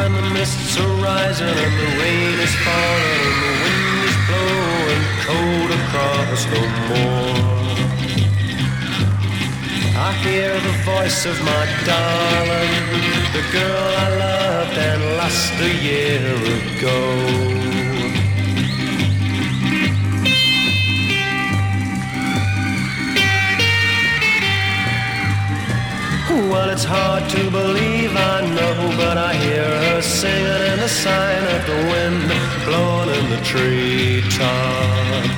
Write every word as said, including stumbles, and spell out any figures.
And the mists are rising and the rain is falling and the wind is blowing cold across the moor. I hear the voice of my darling, the girl I loved and lost a year ago. Well, it's hard to believe, I know, but I hear her singing in the sign of the wind blowing in the treetops.